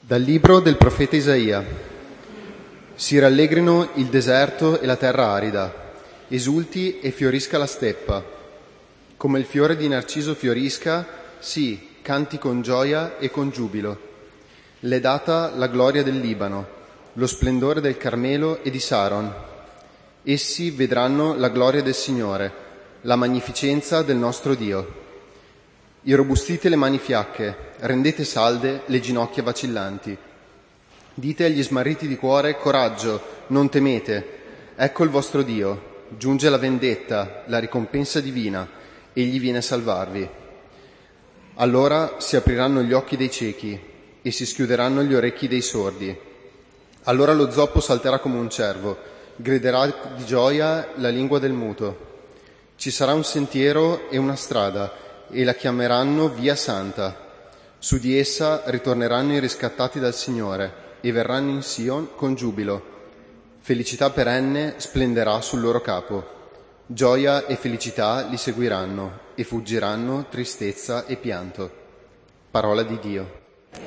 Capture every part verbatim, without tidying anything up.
Dal libro del profeta Isaia. Si rallegrino il deserto e la terra arida, esulti e fiorisca la steppa. Come il fiore di narciso fiorisca, sì, canti con gioia e con giubilo. L'è data la gloria del Libano, lo splendore del Carmelo e di Saron. Essi vedranno la gloria del Signore, la magnificenza del nostro Dio. Irrobustite le mani fiacche, rendete salde le ginocchia vacillanti. Dite agli smarriti di cuore: coraggio, non temete, ecco il vostro Dio, giunge la vendetta, la ricompensa divina, egli viene a salvarvi. Allora si apriranno gli occhi dei ciechi e si schiuderanno gli orecchi dei sordi. Allora lo zoppo salterà come un cervo, griderà di gioia la lingua del muto. Ci sarà un sentiero e una strada, e la chiameranno Via Santa. Su di essa ritorneranno i riscattati dal Signore e verranno in Sion con giubilo. Felicità perenne splenderà sul loro capo. Gioia e felicità li seguiranno e fuggiranno tristezza e pianto. Parola di Dio.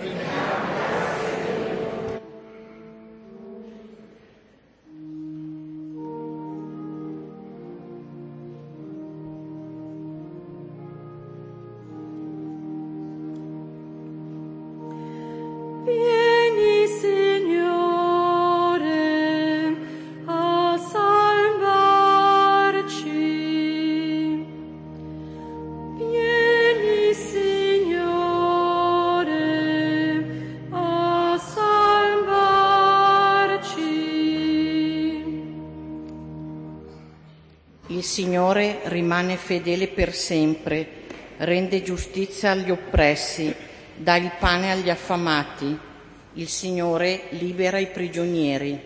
Il Signore rimane fedele per sempre, rende giustizia agli oppressi, dà il pane agli affamati. Il Signore libera i prigionieri.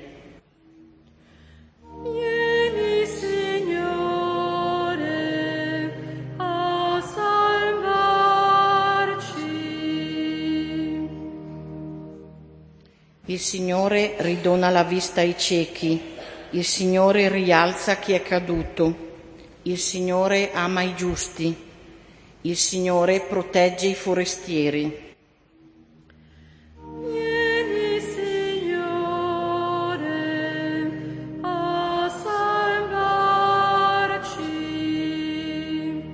Vieni, Signore, a salvarci. Il Signore ridona la vista ai ciechi. Il Signore rialza chi è caduto. Il Signore ama i giusti. Il Signore protegge i forestieri. Vieni, Signore, a salvarci.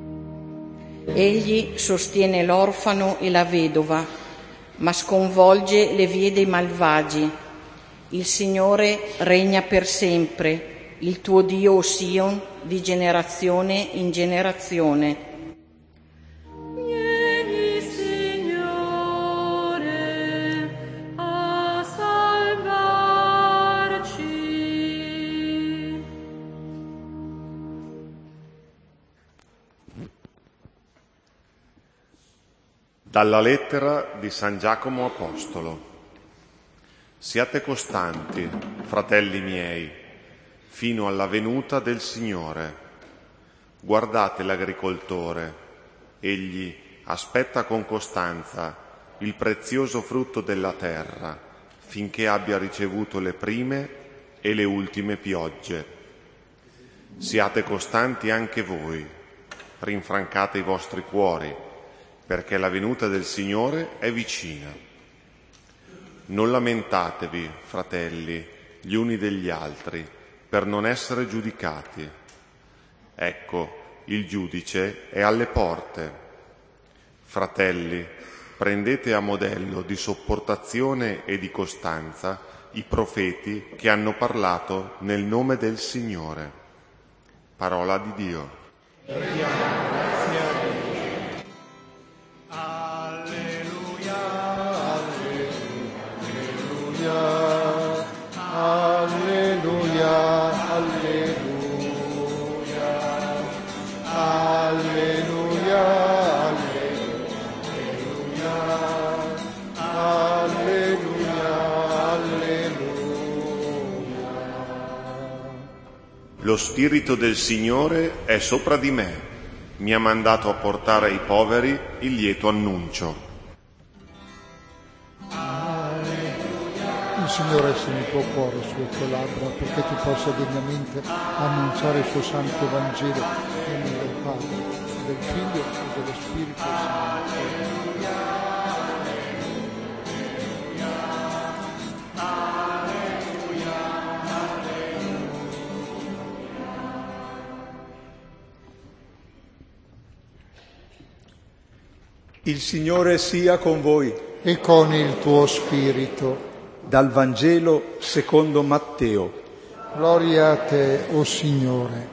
Egli sostiene l'orfano e la vedova, ma sconvolge le vie dei malvagi. Il Signore regna per sempre, il tuo Dio, o Sion, di generazione in generazione. Vieni, Signore, a salvarci. Dalla lettera di San Giacomo Apostolo. Siate costanti, fratelli miei, fino alla venuta del Signore. Guardate l'agricoltore, egli aspetta con costanza il prezioso frutto della terra, finché abbia ricevuto le prime e le ultime piogge. Siate costanti anche voi, rinfrancate i vostri cuori, perché la venuta del Signore è vicina. Non lamentatevi, fratelli, gli uni degli altri, per non essere giudicati. Ecco, il giudice è alle porte. Fratelli, prendete a modello di sopportazione e di costanza i profeti che hanno parlato nel nome del Signore. Parola di Dio. Lo Spirito del Signore è sopra di me, mi ha mandato a portare ai poveri il lieto annuncio. Il Signore sia nel tuo cuore, sulle tue labbra, perché tu possa degnamente annunciare il suo santo Vangelo nel nome del Padre, del Figlio e dello Spirito Santo. Il Signore sia con voi. E con il tuo spirito. Dal Vangelo secondo Matteo. Gloria a te, o Signore.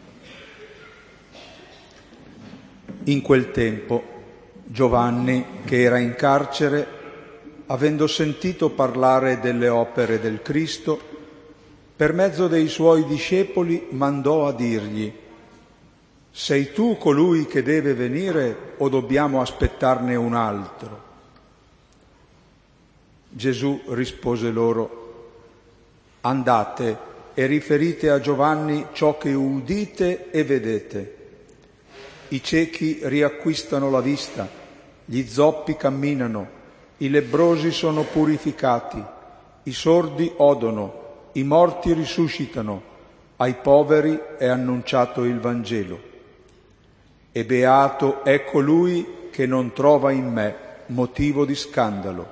In quel tempo Giovanni, che era in carcere, avendo sentito parlare delle opere del Cristo, per mezzo dei suoi discepoli mandò a dirgli: «Sei tu colui che deve venire o dobbiamo aspettarne un altro?» Gesù rispose loro: «Andate e riferite a Giovanni ciò che udite e vedete. I ciechi riacquistano la vista, gli zoppi camminano, i lebbrosi sono purificati, i sordi odono, i morti risuscitano, ai poveri è annunciato il Vangelo. E beato è colui che non trova in me motivo di scandalo».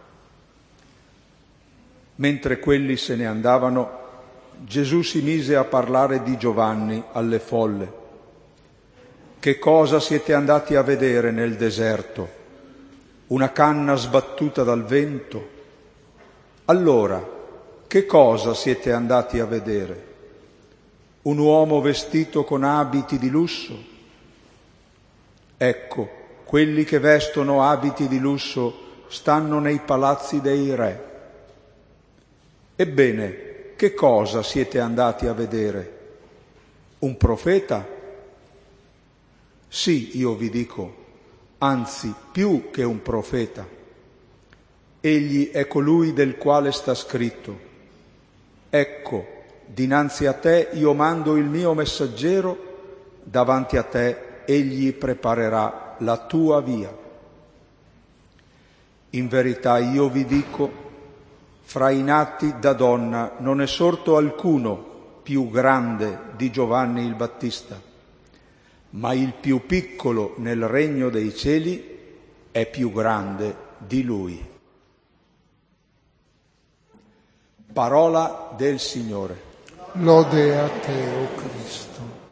Mentre quelli se ne andavano, Gesù si mise a parlare di Giovanni alle folle. «Che cosa siete andati a vedere nel deserto? Una canna sbattuta dal vento? Allora, che cosa siete andati a vedere? Un uomo vestito con abiti di lusso? Ecco, quelli che vestono abiti di lusso stanno nei palazzi dei re. Ebbene, che cosa siete andati a vedere? Un profeta? Sì, io vi dico, anzi più che un profeta. Egli è colui del quale sta scritto: ecco, dinanzi a te io mando il mio messaggero, davanti a te egli preparerà la tua via. In verità io vi dico, fra i nati da donna non è sorto alcuno più grande di Giovanni il Battista, ma il più piccolo nel regno dei cieli è più grande di lui. Parola del Signore. Lode a te, o Cristo.